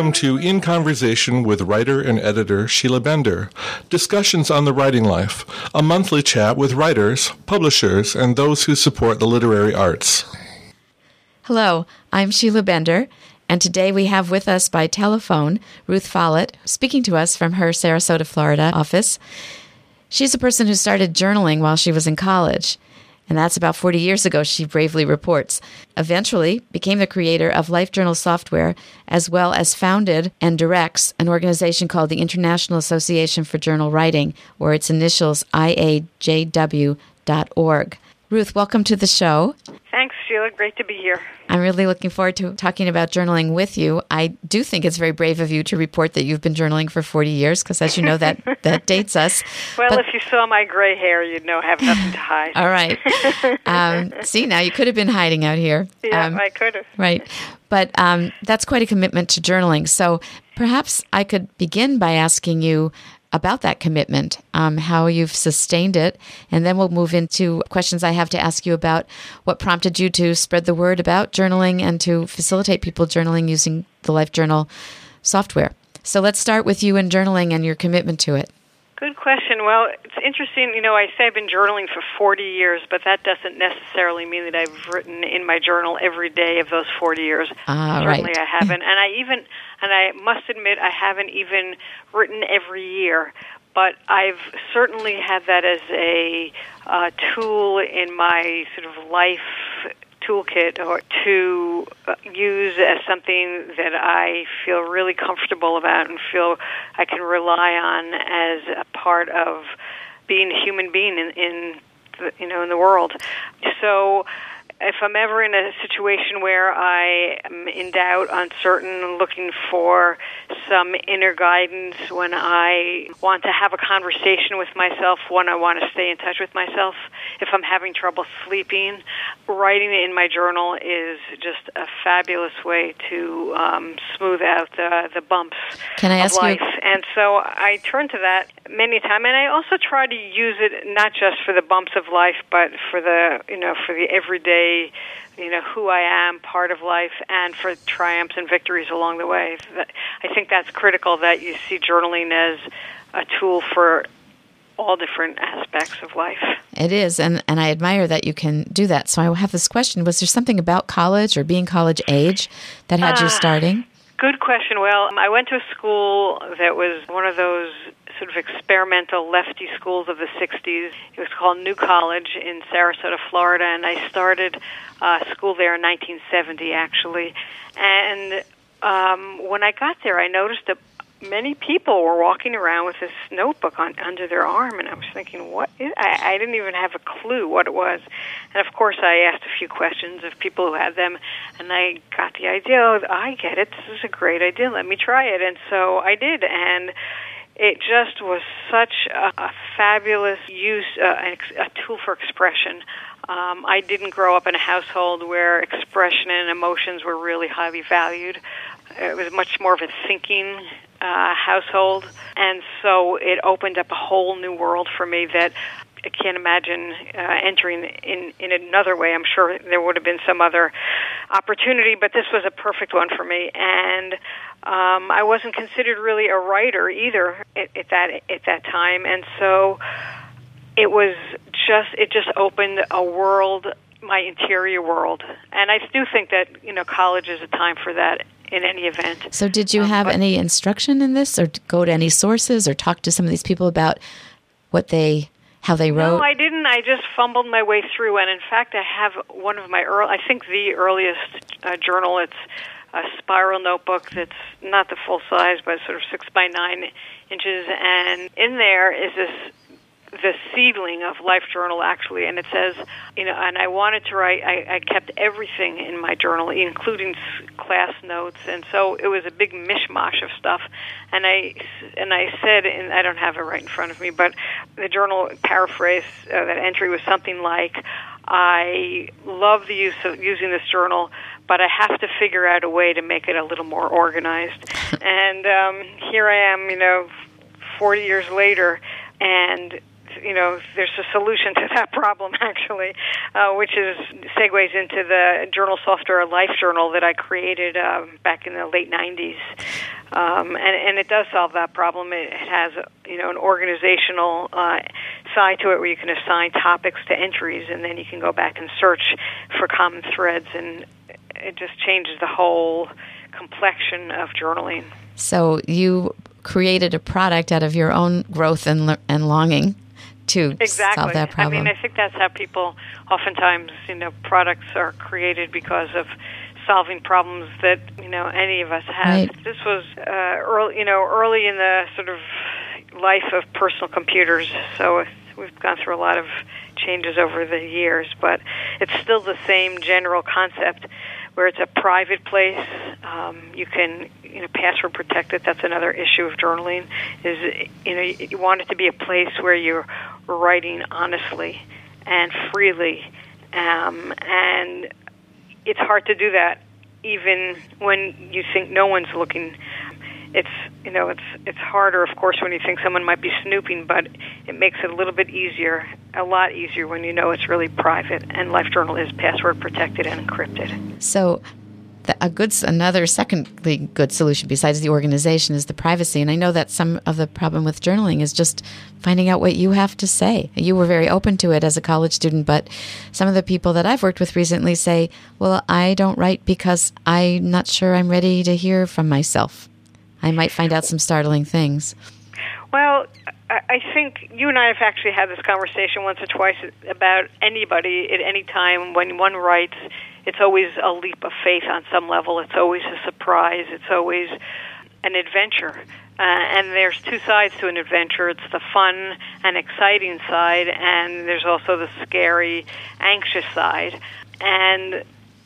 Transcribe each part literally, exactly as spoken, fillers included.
welcome to In Conversation with writer and editor Sheila Bender, discussions on the writing life, a monthly chat with writers, publishers, and those who support the literary arts. Hello, I'm Sheila Bender, and today we have with us by telephone Ruth Follett, speaking to us from her Sarasota, Florida office. She's a person who started journaling while she was in college, and that's about forty years ago, she bravely reports. Eventually became the creator of LifeJournal software, as well as founded and directs an organization called the International Association for Journal Writing, or its initials I A J W dot org. Ruth, welcome to the show. Thanks, Sheila. Great to be here. I'm really looking forward to talking about journaling with you. I do think it's very brave of you to report that you've been journaling for forty years, because as you know, that, that dates us. Well, but, if you saw my gray hair, you'd know I have nothing to hide. All right. Um, see, now you could have been hiding out here. Yeah, um, I could have. Right. But um, that's quite a commitment to journaling. So perhaps I could begin by asking you about that commitment, um, how you've sustained it, and then we'll move into questions I have to ask you about what prompted you to spread the word about journaling and to facilitate people journaling using the LifeJournal software. So let's start with you and journaling and your commitment to it. Good question. Well, it's interesting. You know, I say I've been journaling for forty years, but that doesn't necessarily mean that I've written in my journal every day of those forty years. Ah, Certainly right. I haven't. And I even, and I must admit, I haven't even written every year. But I've certainly had that as a uh, tool in my sort of life toolkit, or to use as something that I feel really comfortable about and feel I can rely on as a part of being a human being in, in the, you know, in the world. So if I'm ever in a situation where I am in doubt, uncertain, looking for some inner guidance, when I want to have a conversation with myself, when I want to stay in touch with myself, if I'm having trouble sleeping, writing in my journal is just a fabulous way to um, smooth out the, the bumps Can I of ask life. You- and so I turn to that many times, and I also try to use it not just for the bumps of life, but for the, you know, for the everyday, you know, who I am, part of life, and for triumphs and victories along the way. I think that's critical, that you see journaling as a tool for all different aspects of life. It is, and, and I admire that you can do that. So I have this question. Was there something about college or being college age that had uh, you starting? Good question. Well, I went to a school that was one of those sort of experimental lefty schools of the sixties. It was called New College in Sarasota, Florida, and I started uh, school there in nineteen seventy, actually. And um, when I got there, I noticed that many people were walking around with this notebook on under their arm, and I was thinking, what is, I, I didn't even have a clue what it was. And of course, I asked a few questions of people who had them, and I got the idea, oh, I get it, this is a great idea, let me try it. And so I did, and it just was such a, a fabulous use, uh, a, a tool for expression. Um, I didn't grow up in a household where expression and emotions were really highly valued. It was much more of a thinking uh, household, and so it opened up a whole new world for me that I can't imagine uh, entering in, in another way. I'm sure there would have been some other opportunity, but this was a perfect one for me. And um, I wasn't considered really a writer either at, at that at that time, and so it was just it just opened a world, my interior world. And I do think that, you know, college is a time for that in any event. So did you um, have but, any instruction in this, or go to any sources, or talk to some of these people about what they, how they wrote? No, I didn't. I just fumbled my way through. And in fact, I have one of my early, I think the earliest uh, journal. It's a spiral notebook that's not the full size, but sort of six by nine inches. And in there is this the seedling of LifeJournal, actually, and it says, you know, and I wanted to write, I, I kept everything in my journal, including class notes, and so it was a big mishmash of stuff, and I, and I said, and I don't have it right in front of me, but the journal paraphrase, uh, that entry was something like, I love the use of using this journal, but I have to figure out a way to make it a little more organized. And um, here I am, you know, forty years later, and you know, there's a solution to that problem, actually, uh, which is segues into the journal software Life Journal that I created um, back in the late nineties. Um, and, and it does solve that problem. It has, you know, an organizational uh, side to it where you can assign topics to entries, and then you can go back and search for common threads, and it just changes the whole complexion of journaling. So you created a product out of your own growth and and longing to exactly. solve that problem. I mean, I think that's how people oftentimes, you know, products are created because of solving problems that, you know, any of us have. Right. This was uh, early, you know, early in the sort of life of personal computers, so we've gone through a lot of changes over the years, but it's still the same general concept where it's a private place. Um, you can, you know, password protect it. That's another issue of journaling, is, you know, you want it to be a place where you're writing honestly and freely, um, and it's hard to do that even when you think no one's looking. It's, you know, it's it's harder, of course, when you think someone might be snooping, but it makes it a little bit easier, a lot easier when you know it's really private, and LifeJournal is password protected and encrypted. So the, a good, another secondly good solution besides the organization is the privacy. And I know that some of the problem with journaling is just finding out what you have to say. You were very open to it as a college student, but some of the people that I've worked with recently say, well, I don't write because I'm not sure I'm ready to hear from myself. I might find out some startling things. Well, I think you and I have actually had this conversation once or twice about anybody at any time. When one writes, it's always a leap of faith on some level. It's always a surprise. It's always an adventure. Uh, and there's two sides to an adventure. It's the fun and exciting side, and there's also the scary, anxious side. And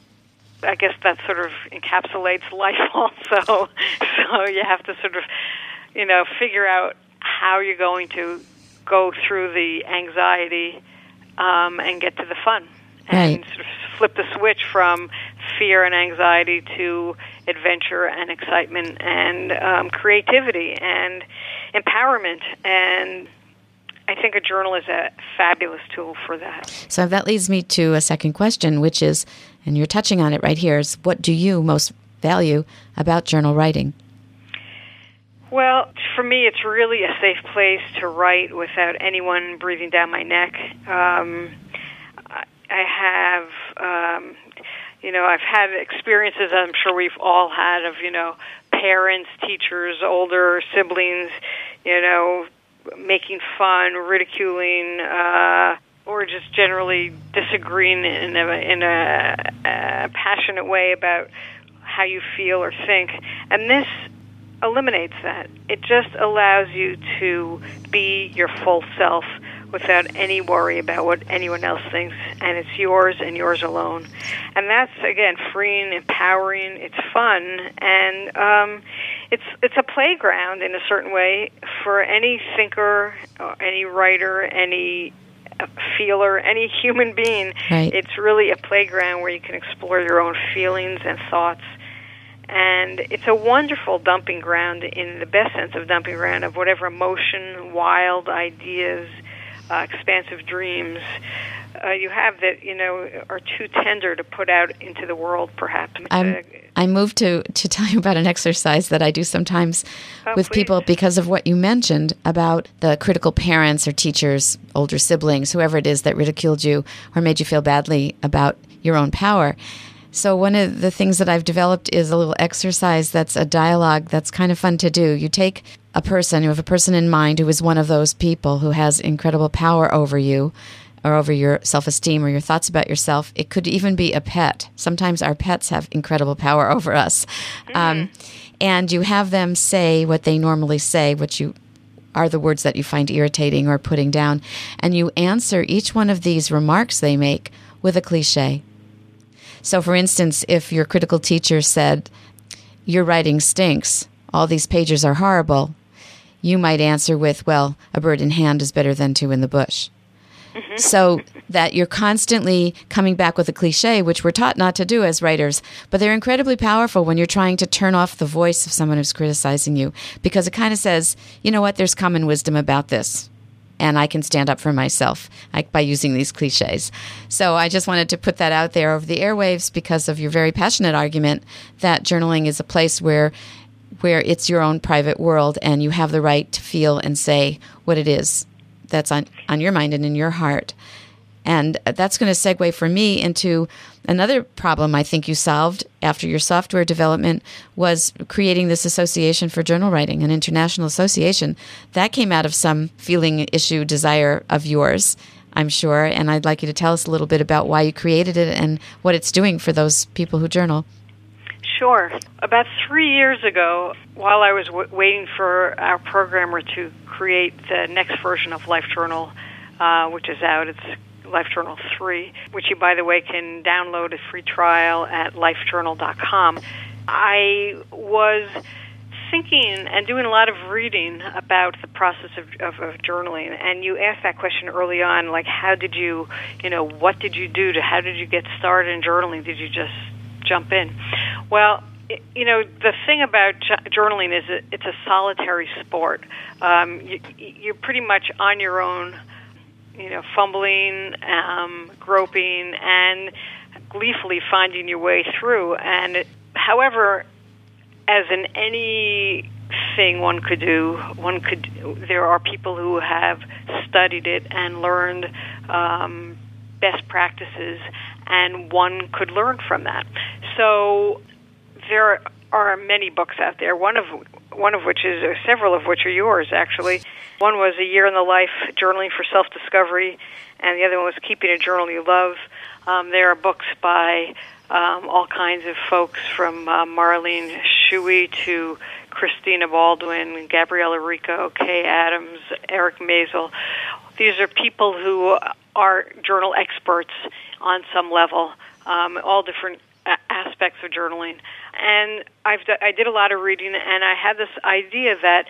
I guess that sort of encapsulates life also. So you have to sort of, you know, figure out how you're going to go through the anxiety um, and get to the fun. And right. sort of flip the switch from fear and anxiety to adventure and excitement and um, creativity and empowerment. And I think a journal is a fabulous tool for that. So that leads me to a second question, which is, and you're touching on it right here, is what do you most value about journal writing? Well, for me, it's really a safe place to write without anyone breathing down my neck. Um, I have, um, you know, I've had experiences I'm sure we've all had of, you know, parents, teachers, older siblings, you know, making fun, ridiculing, uh, or just generally disagreeing in a, in a, a passionate way about how you feel or think. And this eliminates that. It just allows you to be your full self without any worry about what anyone else thinks, and it's yours and yours alone. And that's, again, freeing, empowering, it's fun, and um, it's it's a playground in a certain way for any thinker, any writer, any feeler, any human being. Right. It's really a playground where you can explore your own feelings and thoughts. And it's a wonderful dumping ground in the best sense of dumping ground of whatever emotion, wild ideas, uh, expansive dreams uh, you have that, you know, are too tender to put out into the world, perhaps. I'm, I moved to, to tell you about an exercise that I do sometimes oh, with please. people because of what you mentioned about the critical parents or teachers, older siblings, whoever it is that ridiculed you or made you feel badly about your own power. So one of the things that I've developed is a little exercise that's a dialogue that's kind of fun to do. You take a person, you have a person in mind who is one of those people who has incredible power over you or over your self-esteem or your thoughts about yourself. It could even be a pet. Sometimes our pets have incredible power over us. Mm. Um, and you have them say what they normally say, which you are the words that you find irritating or putting down. And you answer each one of these remarks they make with a cliche. So, for instance, if your critical teacher said, your writing stinks, all these pages are horrible, you might answer with, well, a bird in hand is better than two in the bush. Mm-hmm. So that you're constantly coming back with a cliche, which we're taught not to do as writers, but they're incredibly powerful when you're trying to turn off the voice of someone who's criticizing you, because it kind of says, you know what, there's common wisdom about this. and I can stand up for myself like, by using these cliches. So I just wanted to put that out there over the airwaves because of your very passionate argument that journaling is a place where where it's your own private world and you have the right to feel and say what it is that's on, on your mind and in your heart. And that's going to segue for me into another problem I think you solved after your software development was creating this association for journal writing, an international association. That came out of some feeling, issue, desire of yours, I'm sure. And I'd like you to tell us a little bit about why you created it and what it's doing for those people who journal. Sure. About three years ago, while I was w- waiting for our programmer to create the next version of LifeJournal, uh, which is out, it's LifeJournal three, which you, by the way, can download a free trial at lifejournal dot com. I was thinking and doing a lot of reading about the process of, of, of journaling, and you asked that question early on, like how did you, you know, what did you do to, how did you get started in journaling? Did you just jump in? Well, you know, the thing about journaling is it's a solitary sport. Um, you, you're pretty much on your own, you know, fumbling, um, groping, and gleefully finding your way through. And it, however, as in anything one could do, one could. There are people who have studied it and learned um, best practices, and one could learn from that. So there are many books out there. One of one of which is, or several of which are yours, actually. One was A Year in the Life, Journaling for Self-Discovery, and the other one was Keeping a Journal You Love. Um, there are books by um, all kinds of folks, from uh, Marlene Shuey to Christina Baldwin, Gabriella Rico, Kay Adams, Eric Maisel. These are people who are journal experts on some level, um, all different a- aspects of journaling. And I've d- I did a lot of reading, and I had this idea that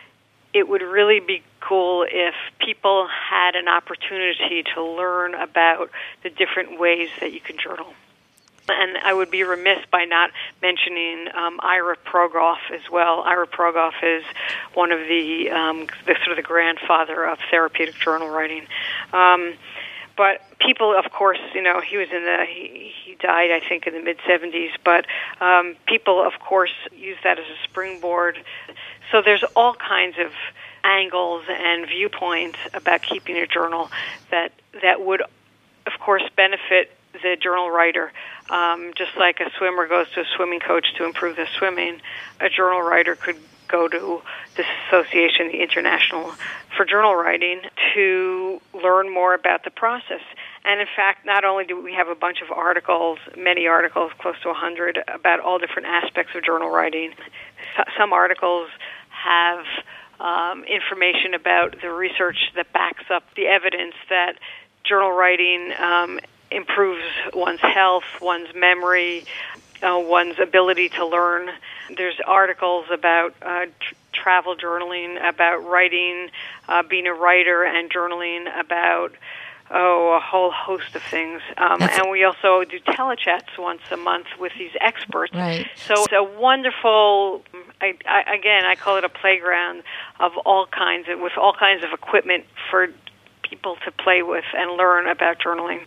it would really be cool if people had an opportunity to learn about the different ways that you can journal. And I would be remiss by not mentioning um, Ira Progoff as well. Ira Progoff is one of the, um, the sort of the grandfather of therapeutic journal writing. Um, but people, of course, you know, he was in the, he, he died, I think, in the mid-seventies, but um, people, of course, use that as a springboard. So there's all kinds of angles and viewpoints about keeping a journal that that would, of course, benefit the journal writer. Um, just like a swimmer goes to a swimming coach to improve their swimming, a journal writer could go to this association, the International for Journal Writing, to learn more about the process. And in fact, not only do we have a bunch of articles, many articles, close to one hundred, about all different aspects of journal writing. Some articles have um, information about the research that backs up the evidence that journal writing um, improves one's health, one's memory, uh, one's ability to learn. There's articles about uh, tr- travel journaling, about writing, uh, being a writer and journaling, about oh, a whole host of things. Um, and we also do telechats once a month with these experts. Right. So it's a wonderful, I, I, again, I call it a playground of all kinds of, with all kinds of equipment for people to play with and learn about journaling.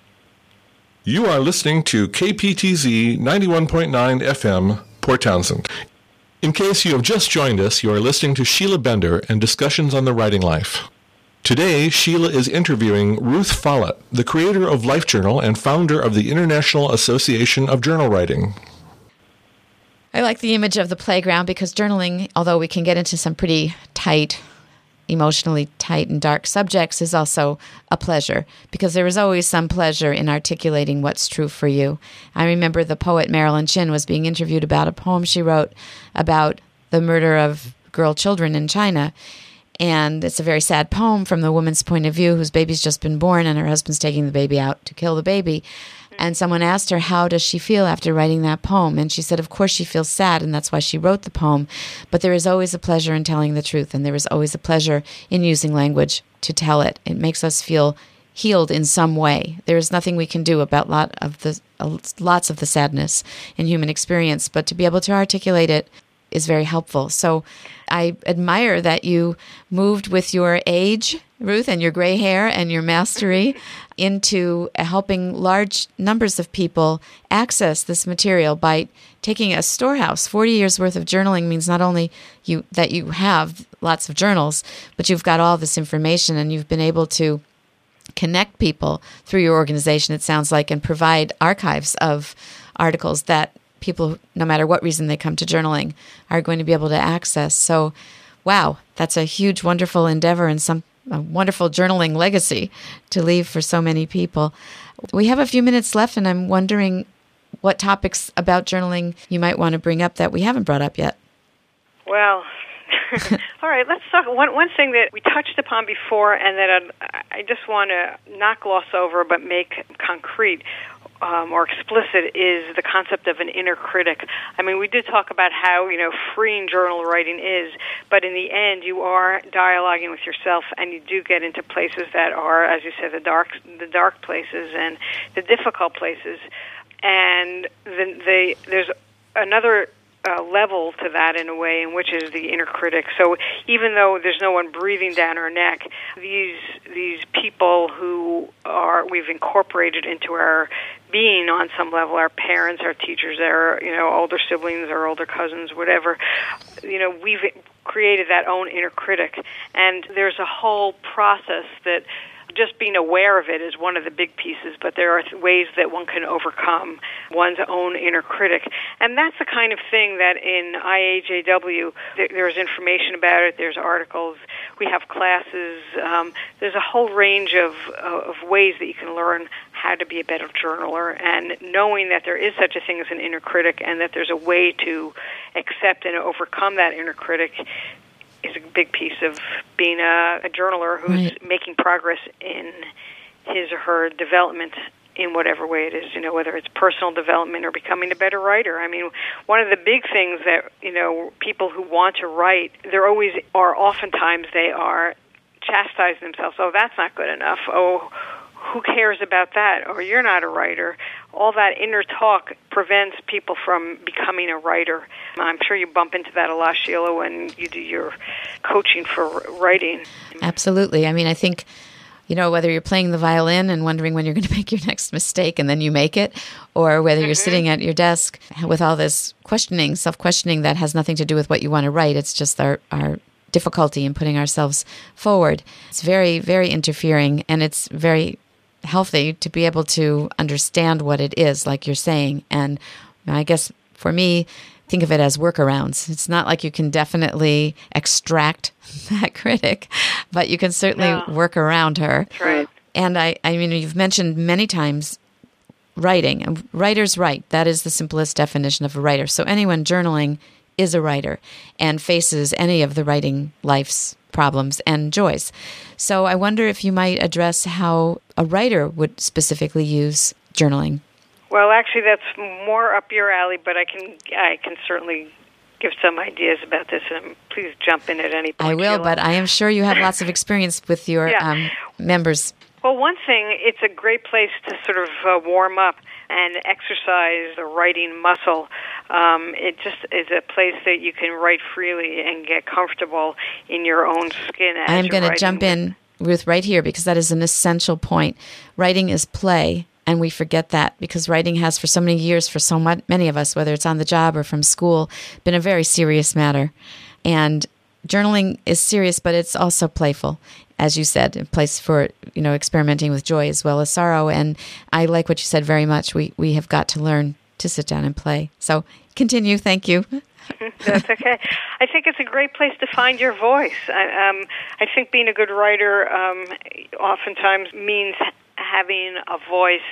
You are listening to K P T Z ninety-one point nine F M, Port Townsend. In case you have just joined us, you are listening to Sheila Bender and Discussions on the Writing Life. Today, Sheila is interviewing Ruth Follett, the creator of LifeJournal and founder of the International Association of Journal Writing. I like the image of the playground because journaling, although we can get into some pretty tight, emotionally tight and dark subjects, is also a pleasure because there is always some pleasure in articulating what's true for you. I remember the poet Marilyn Chin was being interviewed about a poem she wrote about the murder of girl children in China. And it's a very sad poem from the woman's point of view, whose baby's just been born and her husband's taking the baby out to kill the baby. And someone asked her, how does she feel after writing that poem? And she said, of course she feels sad, and that's why she wrote the poem. But there is always a pleasure in telling the truth, and there is always a pleasure in using language to tell it. It makes us feel healed in some way. There is nothing we can do about lot of the uh, lots of the sadness in human experience, but to be able to articulate it is very helpful. So I admire that you moved with your age, Ruth, and your gray hair and your mastery into helping large numbers of people access this material by taking a storehouse. forty years worth of journaling means not only you that you have lots of journals, but you've got all this information and you've been able to connect people through your organization, it sounds like, and provide archives of articles that people, no matter what reason they come to journaling, are going to be able to access. So, wow, that's a huge, wonderful endeavor and some a wonderful journaling legacy to leave for so many people. We have a few minutes left, and I'm wondering what topics about journaling you might want to bring up that we haven't brought up yet. Well, all right, let's talk. One, one thing that we touched upon before and that I'd, I just want to not gloss over but make concrete um, or explicit is the concept of an inner critic. I mean, we did talk about how, you know, freeing journal writing is, but in the end, you are dialoguing with yourself, and you do get into places that are, as you said, the dark, the dark places and the difficult places. And the, the, there's another uh, level to that in a way, in which is the inner critic. So even though there's no one breathing down our neck, these these people who are we've incorporated into our being on some level, our parents, our teachers, our you know older siblings, our older cousins, whatever, you know, we've created that own inner critic, and there's a whole process that. Just being aware of it is one of the big pieces, but there are ways that one can overcome one's own inner critic. And that's the kind of thing that in I A J W, there's information about it, there's articles, we have classes, um, there's a whole range of, of ways that you can learn how to be a better journaler, and knowing that there is such a thing as an inner critic and that there's a way to accept and overcome that inner critic is a big piece of being a, a journaler who's right. making progress in his or her development in whatever way it is, you know, whether it's personal development or becoming a better writer. I mean, one of the big things that, you know, people who want to write, there always are, oftentimes they are chastising themselves. Oh, that's not good enough. Oh, who cares about that? Or you're not a writer. All that inner talk prevents people from becoming a writer. I'm sure you bump into that a lot, Sheila, when you do your coaching for writing. Absolutely. I mean, I think, you know, whether you're playing the violin and wondering when you're going to make your next mistake and then you make it, or whether you're mm-hmm. sitting at your desk with all this questioning, self-questioning that has nothing to do with what you want to write. It's just our, our difficulty in putting ourselves forward. It's very, very interfering, and it's very healthy to be able to understand what it is, like you're saying. And I guess for me, think of it as workarounds. It's not like you can definitely extract that critic, but you can certainly no. work around her. That's right. And I, I mean, you've mentioned many times writing. Writers write. That is the simplest definition of a writer. So anyone journaling is a writer and faces any of the writing life's problems and joys. So I wonder if you might address how a writer would specifically use journaling. Well, actually, that's more up your alley, but I can I can certainly give some ideas about this, and please jump in at any point. I will, Sheila. But I am sure you have lots of experience with your yeah. um, members. Well, one thing, it's a great place to sort of uh, warm up and exercise the writing muscle. Um, it just is a place that you can write freely and get comfortable in your own skin. As I'm going to writing. jump in, Ruth, right here, because that is an essential point. Writing is play, and we forget that because writing has for so many years, for so much, many of us, whether it's on the job or from school, been a very serious matter. And journaling is serious, but it's also playful. As you said, a place for, you know, experimenting with joy as well as sorrow. And I like what you said very much. We we have got to learn to sit down and play. So continue. Thank you. That's okay. I think it's a great place to find your voice. I, um, I think being a good writer um, oftentimes means having a voice,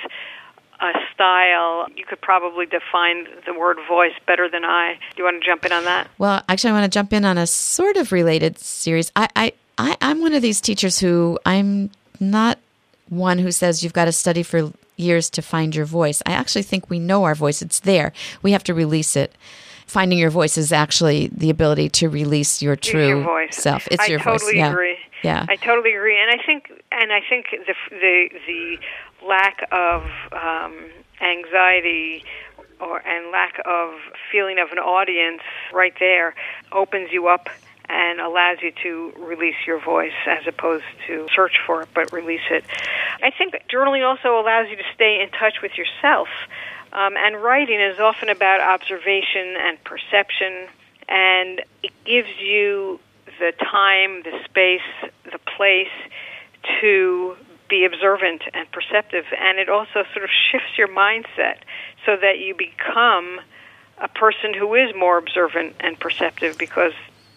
a style. You could probably define the word voice better than I. Do you want to jump in on that? Well, actually, I want to jump in on a sort of related series. I, I I, I'm one of these teachers who I'm not one who says you've got to study for years to find your voice. I actually think we know our voice. It's there. We have to release it. Finding your voice is actually the ability to release your true your voice. self. It's I your totally voice. I totally agree. Yeah. I totally agree. And I think and I think the the the lack of um, anxiety or and lack of feeling of an audience right there opens you up and allows you to release your voice as opposed to search for it, but release it. I think that journaling also allows you to stay in touch with yourself. Um, and writing is often about observation and perception, and it gives you the time, the space, the place to be observant and perceptive. And it also sort of shifts your mindset so that you become a person who is more observant and perceptive, because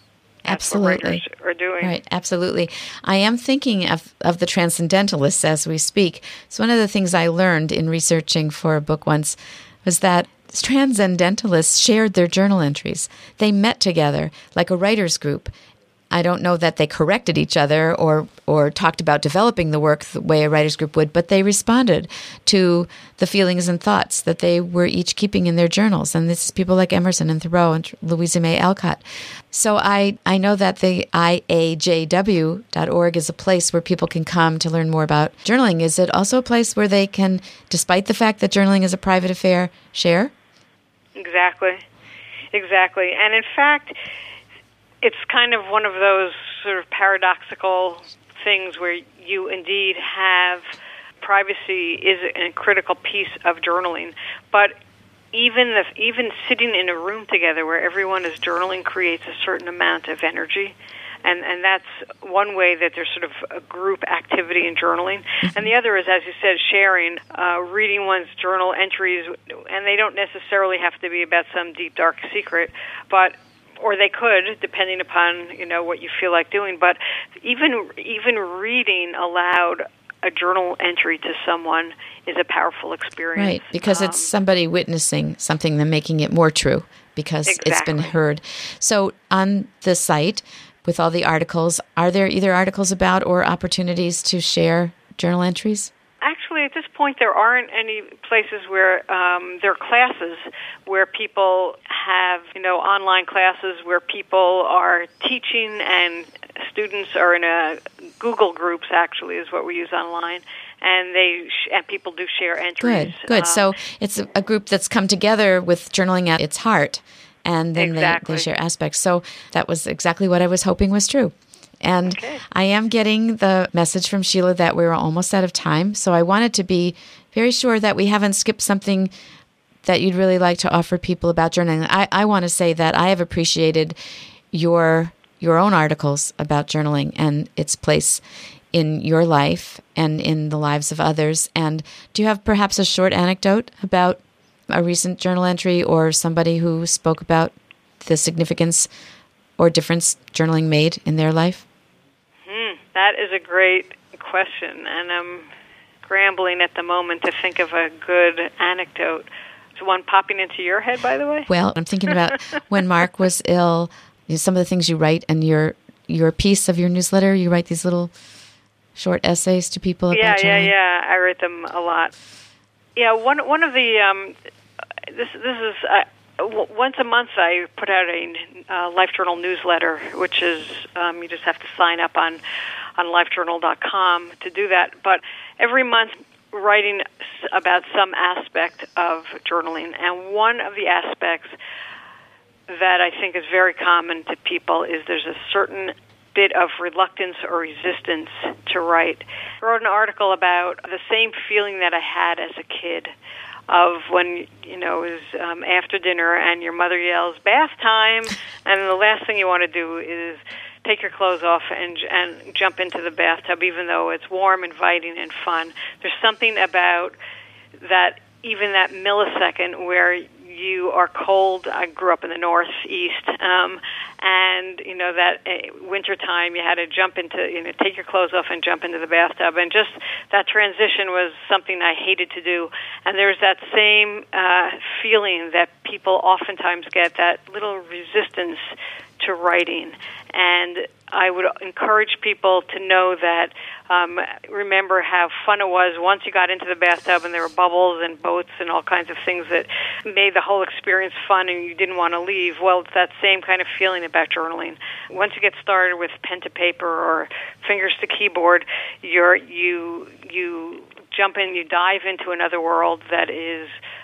absolutely are doing. Right, absolutely. I am thinking of, of the transcendentalists as we speak. So one of the things I learned in researching for a book once was that transcendentalists shared their journal entries. They met together like a writer's group. I don't know that they corrected each other or or talked about developing the work the way a writer's group would, but they responded to the feelings and thoughts that they were each keeping in their journals. And this is people like Emerson and Thoreau and Louisa May Alcott. So I, I know that the I A J W dot org is a place where people can come to learn more about journaling. Is it also a place where they can, despite the fact that journaling is a private affair, share? Exactly. Exactly. And in fact, it's kind of one of those sort of paradoxical things where you indeed have privacy is a critical piece of journaling, but even the, even sitting in a room together where everyone is journaling creates a certain amount of energy, and and that's one way that there's sort of a group activity in journaling. Mm-hmm. And the other is, as you said, sharing, uh, reading one's journal entries, and they don't necessarily have to be about some deep, dark secret, but or they could, depending upon, you know, what you feel like doing. But even even reading aloud a journal entry to someone is a powerful experience. Right, because um, it's somebody witnessing something and making it more true because exactly. It's been heard. So on the site, with all the articles, are there either articles about or opportunities to share journal entries? Actually, at this point, there aren't any places where um, there are classes where people have, you know, online classes where people are teaching and students are in a Google groups, actually, is what we use online, and they sh- and people do share entries. Good, good. Um, so it's a group that's come together with journaling at its heart, and then exactly. they, they share aspects. So that was exactly what I was hoping was true. And okay. I am getting the message from Sheila that we're almost out of time. So I wanted to be very sure that we haven't skipped something that you'd really like to offer people about journaling. I, I want to say that I have appreciated your your own articles about journaling and its place in your life and in the lives of others. And do you have perhaps a short anecdote about a recent journal entry or somebody who spoke about the significance or difference journaling made in their life? Hmm, that is a great question, and I'm scrambling at the moment to think of a good anecdote. Is one popping into your head, by the way? Well, I'm thinking about when Mark was ill, some of the things you write in your your piece of your newsletter. You write these little short essays to people about yeah, journaling. Yeah, yeah, I write them a lot. Yeah, one one of the um, this this is. Uh, Once a month, I put out a uh, LifeJournal newsletter, which is um, you just have to sign up on on life journal dot com to do that. But every month, writing about some aspect of journaling, and one of the aspects that I think is very common to people is there's a certain bit of reluctance or resistance to write. I wrote an article about the same feeling that I had as a kid, of when, you know, it was um, after dinner and your mother yells, bath time, and the last thing you want to do is take your clothes off and and jump into the bathtub, even though it's warm, inviting, and fun. There's something about that, even that millisecond where you are cold. I grew up in the Northeast, um, and, you know, that uh, wintertime you had to jump into, you know, take your clothes off and jump into the bathtub. And just that transition was something I hated to do. And there's that same uh, feeling that people oftentimes get, that little resistance to writing. And I would encourage people to know that, um, remember how fun it was once you got into the bathtub and there were bubbles and boats and all kinds of things that made the whole experience fun and you didn't want to leave. Well, it's that same kind of feeling about journaling. Once you get started with pen to paper or fingers to keyboard, you're, you you jump in, you dive into another world that is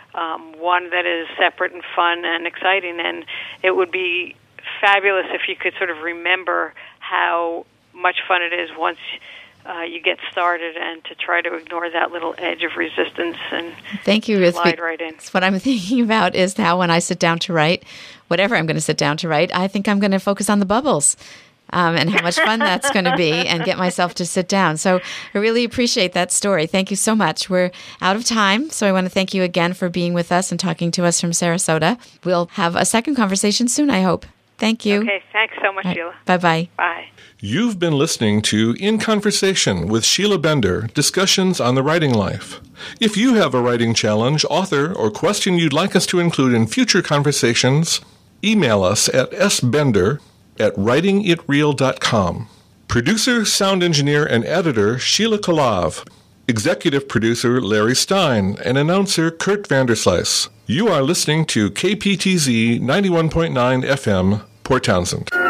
um, one that is separate and fun and exciting. And it would be fabulous if you could sort of remember how much fun it is once uh, you get started, and to try to ignore that little edge of resistance and Thank you, Ruth. slide right in. What I'm thinking about is how when I sit down to write, whatever I'm going to sit down to write, I think I'm going to focus on the bubbles. Um, and how much fun that's going to be, and get myself to sit down. So I really appreciate that story. Thank you so much. We're out of time, so I want to thank you again for being with us and talking to us from Sarasota. We'll have a second conversation soon, I hope. Thank you. Okay, thanks so much, Right. Sheila. Bye-bye. Bye. You've been listening to In Conversation with Sheila Bender, discussions on the writing life. If you have a writing challenge, author, or question you'd like us to include in future conversations, email us at sbender at writing it real dot com. Producer, sound engineer, and editor Sheila Kalav. Executive producer Larry Stein, and announcer Kurt Vanderslice. You are listening to K P T Z ninety-one point nine F M, Port Townsend.